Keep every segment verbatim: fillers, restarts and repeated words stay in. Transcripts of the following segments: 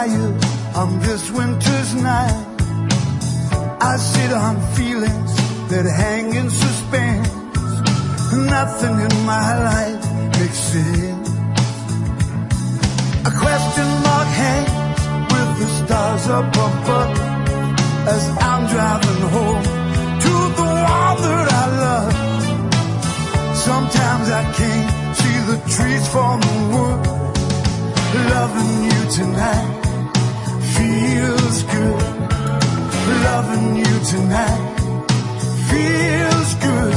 fire on this winter's night. I sit on feelings that hang in suspense. Nothing in my life makes sense. A question mark hangs with the stars up above as I'm driving home to the one that I love. Sometimes I can't see the trees from the wood. Loving you tonight feels good. Loving you tonight feels good.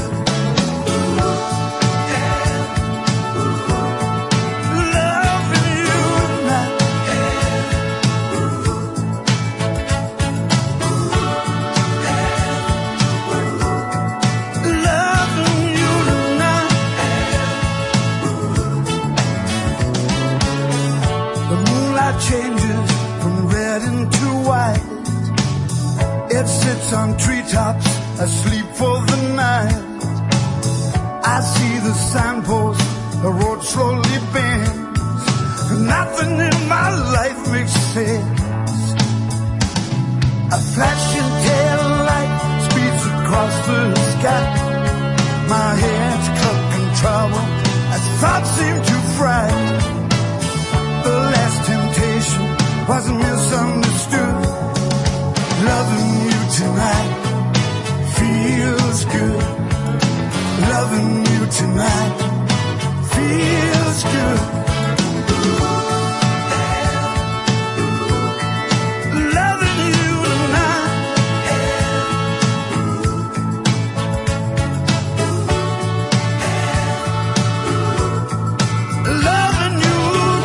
Changes from red into white. It sits on treetops, asleep for the night. I see the signpost, the road slowly bends. Nothing in my life makes sense. A flashing tail light speeds across the sky. My head's caught in trouble as thoughts seem to fry. The last temptation was misunderstood. Loving you tonight feels good. Loving you tonight feels good. Loving you tonight. Loving you.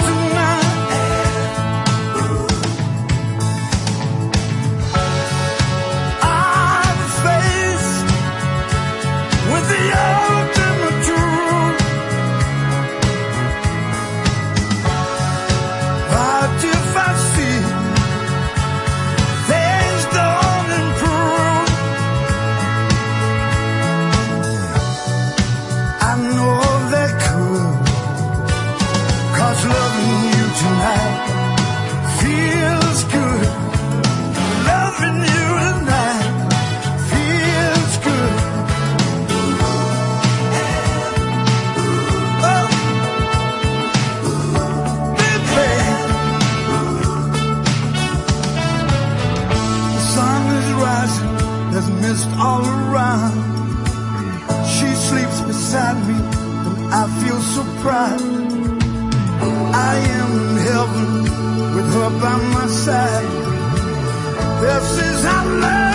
There's mist all around. She sleeps beside me and I feel so proud. I am in heaven with her by my side. This is how love